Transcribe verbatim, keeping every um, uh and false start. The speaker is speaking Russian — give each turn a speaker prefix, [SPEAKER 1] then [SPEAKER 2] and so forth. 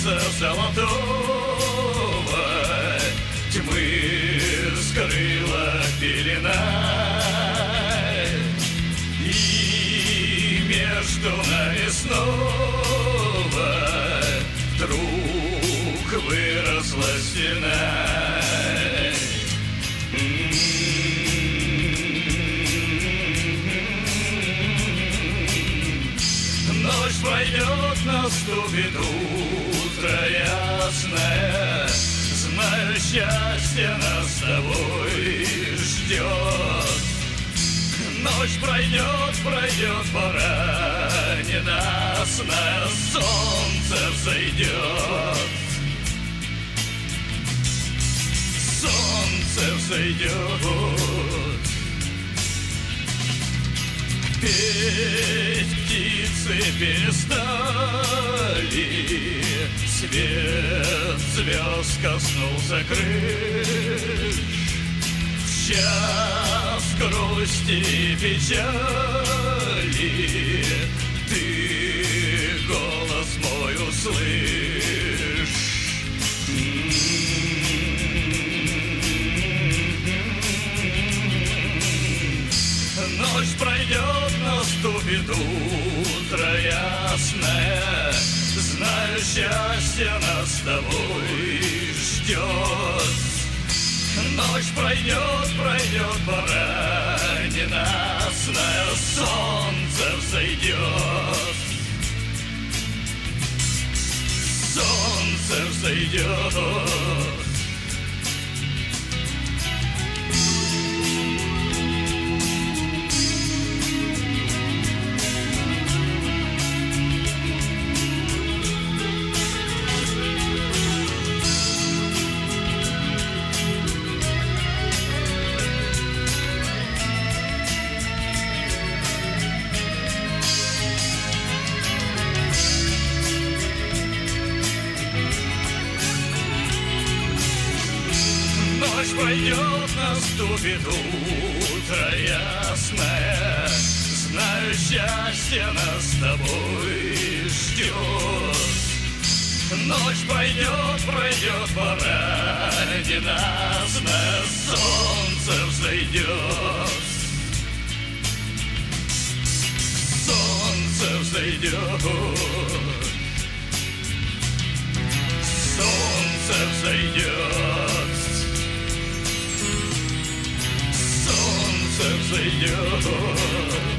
[SPEAKER 1] солнца золотого тьмы скрыла пелена, и между нами снова вдруг выросла стена. Ночь пройдет, наступит утро ясное, знаю, счастье нас с тобой ждет. Ночь пройдет, пройдет, пора ненастная, солнце взойдет. Солнце взойдет. Петь птицы перестали, свет звезд коснулся крыш. В час грусти и печали ты голос мой услышь. Ночь пройдет, наступит утро ясное, знаю, счастье нас с тобой ждет. Ночь пройдет, пройдет, пора ненастная, солнце взойдет. Солнце взойдет. Ночь пройдет, наступит утро ясное, знаю, счастье нас с тобой ждет. Ночь пройдет, пройдет, пора ненастная, солнце взойдет. Солнце взойдет. Солнце взойдет. Солнце взойдет.